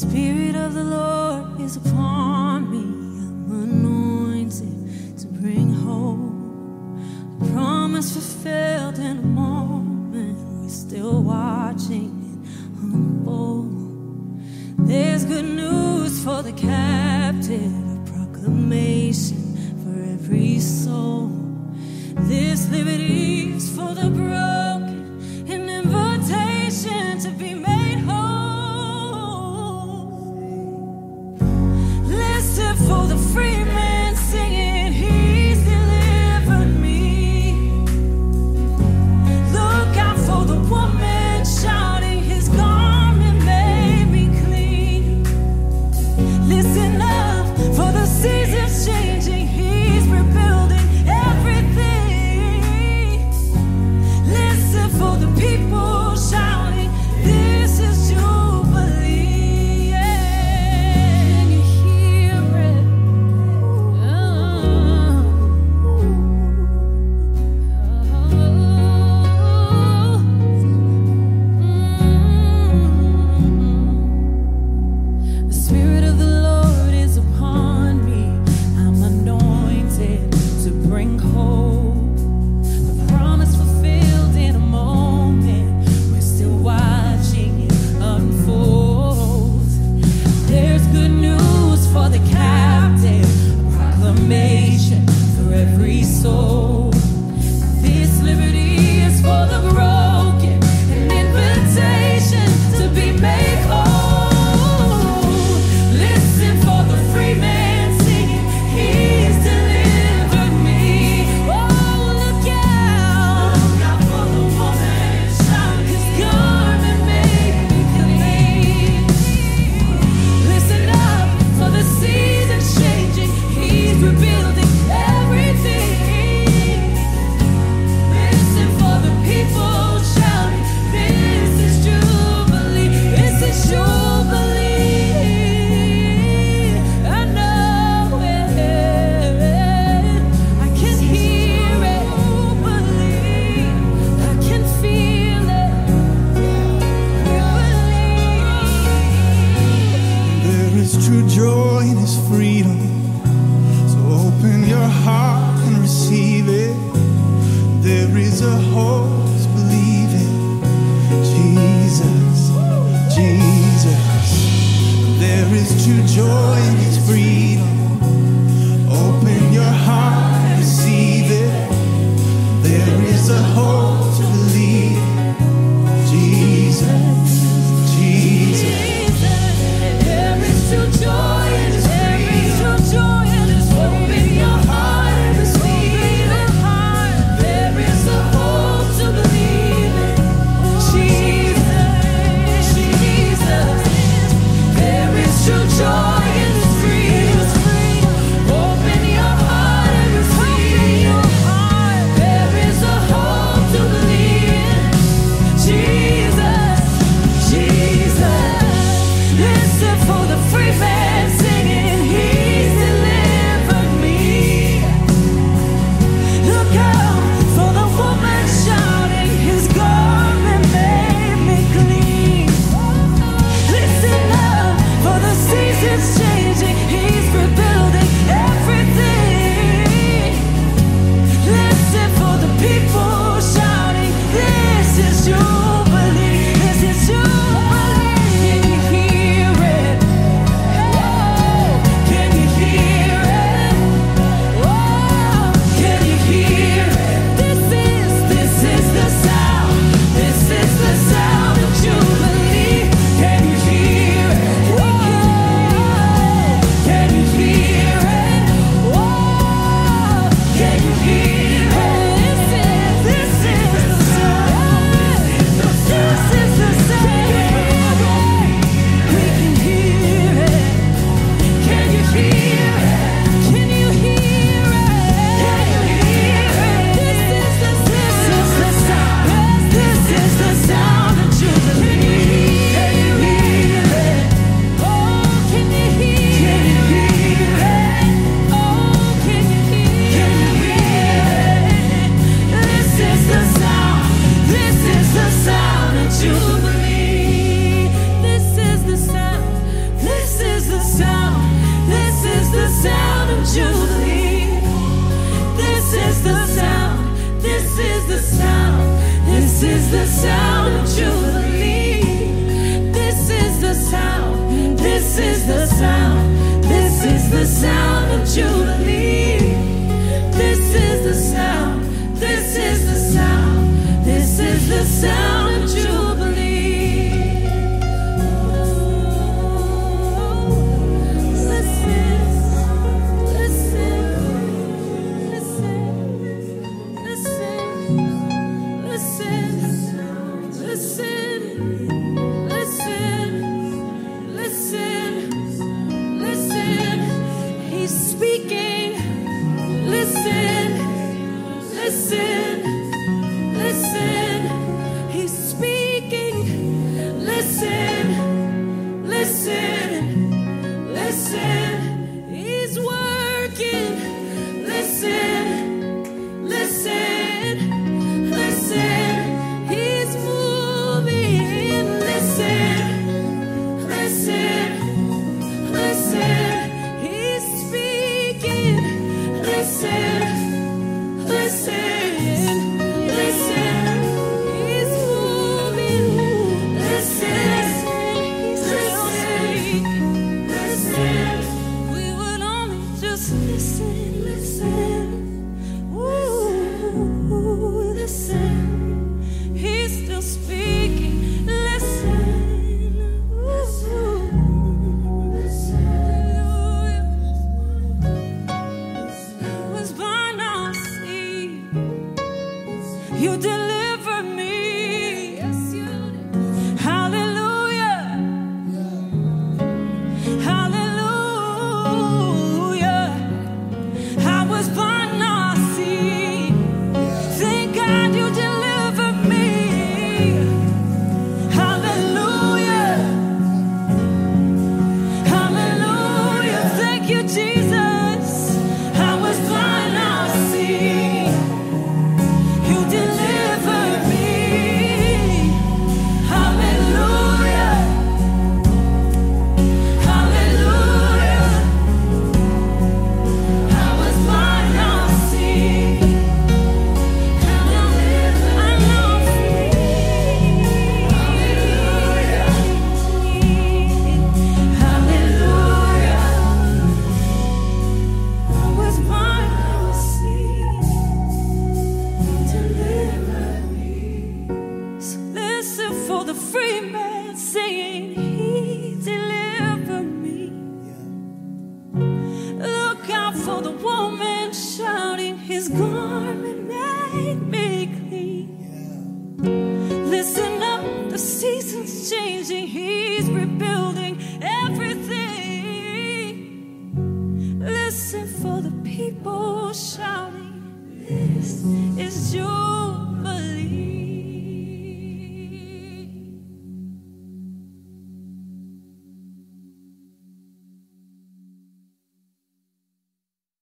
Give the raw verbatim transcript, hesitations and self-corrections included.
Spirit of the Lord is upon me. I'm anointed to bring hope. The promise fulfilled in a moment. We're still watching it unfold. There's good news for the captive, a proclamation for every soul. This liberty is for the broken, an invitation to be made whole. Listen for the free man singing, He's delivered me. Look out for the woman shouting, His garment made me clean. Listen up for the seasons changing, He's rebuilding everything. Listen for the people shouting, this is Jubilee. Yeah, and you hear it. Oh, mm. The Spirit of the Lord is upon me. I'm anointed to bring hope. The promise fulfilled in a moment. We're still watching it unfold. There's good news for the captive, a proclamation for every soul. This liberty is for the broken, an invitation to be made whole. Listen for the free man singing, He's delivered me. Oh, look out. Look out for the woman shouting, His garment made me clean. Listen up for the seasons changing, He's rebuilding everything. Listen for the people shouting, this is Jubilee, this is Jubilee. I know it, I can hear it, Jubilee. I can feel it, Jubilee. There is true joy in His freedom. So open your heart and receive it. There is a hope to believe in. Jesus, Jesus. There is true joy in His freedom. Open your heart and receive it. There is a hope to believe in. Jesus, Jesus. There is true joy in His freedom. Open your heart and receive it. There is a hope to believe in. Jesus, Jesus. There is true joy in His freedom. is joy.